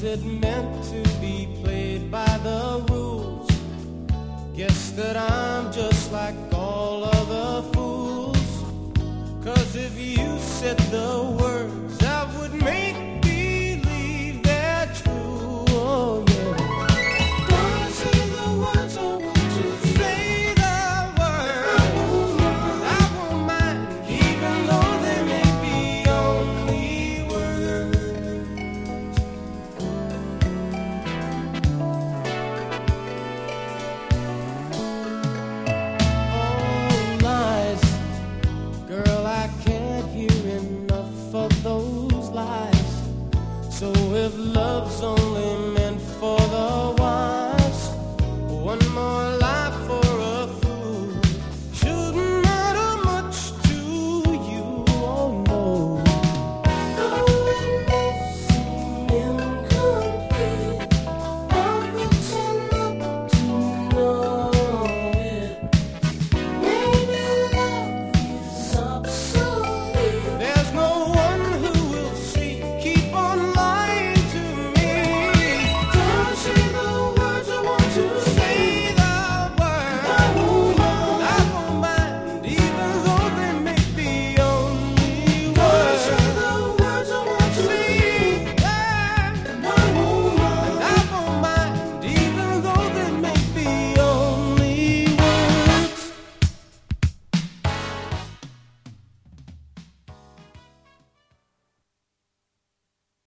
it meant to be played by the rules? Guess that I'm just like all other fools. 'Cause if you said the word